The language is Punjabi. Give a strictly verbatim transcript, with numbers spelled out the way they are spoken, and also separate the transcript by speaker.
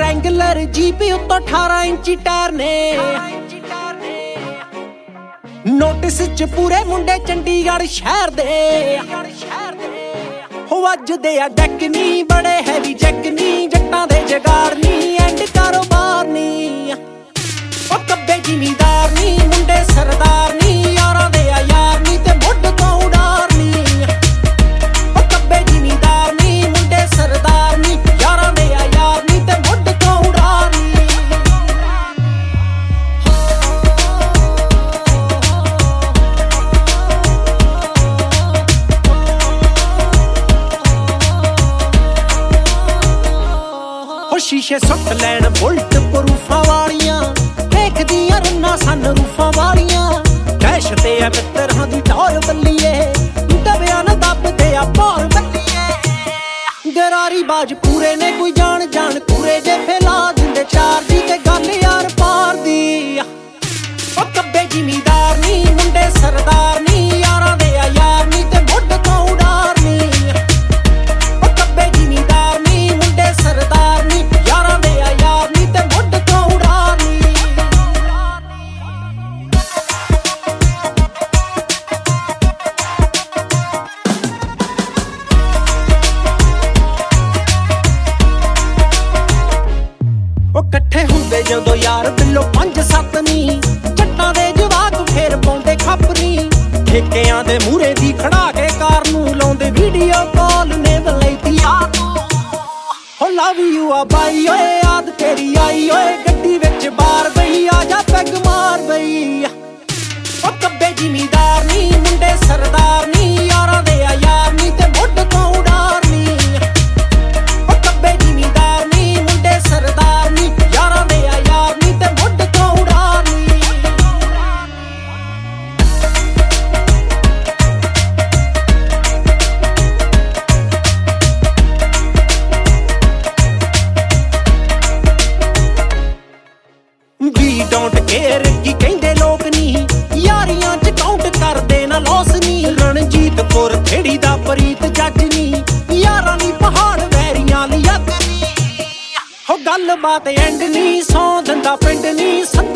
Speaker 1: ਰੈਂਗਲਰ ਜੀਪ ਉੱਤੋਂ ਅਠਾਰਾਂ ਇੰਚੀ ਟਾਇਰ ਨੇ। ਨੋਟਿਸ ਚ ਪੂਰੇ ਮੁੰਡੇ ਚੰਡੀਗੜ੍ਹ ਸ਼ਹਿਰ ਦੇ ਹੋ ਵੱਜਦੇ ਆ ਡੈਕ ਨੀ, ਬੜੇ ਹੈਵੀ ਜੈਕ ਨੀ, ਜੱਟਾਂ ਦੇ ਜਗਾੜ ਨੀ, ਐਂਡ ਕਾਰੋਬਾਰ ਨੀ। ਉਹ ਕੱਬੇ ਜ਼ਿਮੀਦਾਰ ਨੀ, ਮੁੰਡੇ ਸਰਦਾਰ ਨੀ, ਯਾਰਾਂ ਦੇ ਆ ਯਾਰ ਨੀ ਤੇ ਮੁੱਢ ਤੋਂ ਉਡਾਰ ਨੀ। ਉਹ ਕੱਬੇ ਜ਼ਿਮੀਦਾਰ ਨੀ, ਮੁੰਡੇ ਸਰਦਾਰ ਨੀ, ਯਾਰਾਂ ਦੇ ਆ ਯਾਰ ਨੀ ਤੇ ਮੁੱਢ ਤੋਂ ਉਡਾਰ ਨੀ। ਉਹ ਸ਼ੀਸ਼ੇ ਸੁੱਟ ਲੈਣ ਬੁਲਟ ਪ੍ਰੂਫਾਂ ਵਾਲੀਆਂ, ਦੇਖਦੀਆਂ ਰੰਨਾਂ ਸਨ ਰੂਫਾਂ ਵਾਲੀਆਂ। ਕੈਸ਼ ਤੇ ਆ ਮਿੱਤਰਾਂ ਦੀ ਟੌਰ ਬੱਲੀਏ, ਦਬਿਆ ਨਾ ਦੱਬਦੇ ਆ ਭੌਰ ਬੱਲੀਏ। ਗਰਾਰੀ ਬਾਜ ਪੂਰੇ ਨੇ ਕੋਈ ਜਾਣ ਜਾਣ ਪੂਰੇ ਜੇ ਫੈਲਾ ਦਿੰਦੇ ਚਾਰ ਦੀ ਤੇ ਗੱਲ ਯਾਰ ਪਾਰ ਦੀ। ਉਹ ਕੱਬੇ ਜ਼ਿਮੀਦਾਰ ਨੀ, ਮੁੰਡੇ ਸਰਦਾਰ ਨੀ, ਯਾਰਾਂ ਦੇ ਆ ਯਾਰ ਨੀ ਤੇ ਮੁੱਢ ਤੋਂ ਉਡਾਰ ਨੀ। ਉਹ ਕੱਬੇ ਜ਼ਿਮੀਦਾਰ ਨੀ, ਮੁੰਡੇ ਸਰਦਾਰ ਨੀ, ਯਾਰਾਂ ਦੇ ਆ ਯਾਰ ਨੀ ਤੇ ਮੁੱਢ ਤੋਂ ਉਡਾਰ ਨੀ। ਉਹ ਇਕੱਠੇ ਹੁੰਦੇ ਜਦੋਂ ਯਾਰ ਬਿੱਲੋ ਪੰਜ ਸੱਤ ਨੀ, ਜੱਟਾਂ ਦੇ ਜਵਾਕ ਫੇਰ ਪਾਉਂਦੇ ਖੱਪਰੀ। ਠੇਕਿਆਂ ਦੇ ਮੂਹਰੇ ਦੀ ਖੜਾ ਕੇ ਕਾਰ ਨੂੰ ਲਾਉਂਦੇ ਵੀਡੀਓ ਕਾਲ ਨੇ ਬਲੈਤੀ ਯਾਰ ਨੂੰ। ਹੋ ਲਵ ਯੂ ਆ ਬਾਈ ਓਏ, ਯਾਦ ਤੇਰੀ ਆਈ ਓਏ, ਗੱਡੀ ਵਿੱਚ ਬਾਰ ਬਈ ਆ ਜਾ ਪੈਗ ਮਾਰ ਬਈ। ਉਹ ਕੱਬੇ ਜ਼ਿਮੀਦਾਰ ਨੀ, ਮੁੰਡੇ ਸਰਦਾਰ ਨੀ, ਯਾਰਾਂ ਦੇ ਆ ਯਾਰ ਨੀ ਤੇ ਮੁੱਢ ਤੋਂ ਉਡਾਰ ਨੀ। ਉਹ ਕੱਬੇ ਜ਼ਿਮੀਦਾਰ ਨੀ, ਮੁੰਡੇ ਸਰਦਾਰ ਨੀ, ਯਾਰਾਂ ਦੇ ਆ ਯਾਰ ਨੀ ਤੇ ਮੁੱਢ ਤੋਂ ਉਡਾਰ ਨੀ। ਵੀ ਡੋਂਟ ਕੇਅਰ ਕੀ ਕਹਿੰਦੇ ਲੋਕ ਨੀ, ਯਾਰੀਆਂ ਚ ਕਾਊਂਟ ਕਰਦੇ ਨਾ ਲੋਸ ਨੀ। ਰਣਜੀਤ ਕੌਰ ਖੇੜੀ ਦਾ ਪ੍ਰੀਤ ਜੱਜ ਨੀ, ਯਾਰਾਂ ਨੀ ਪਹਾੜ ਵੈਰੀਆਂ ਲਈ ਅੱਗ ਨੀ। ਹੋ ਗੱਲਬਾਤ ਐਂਡ ਨੀ, ਸੌਂ ਦਿੰਦਾ ਪਿੰਡ ਨੀ।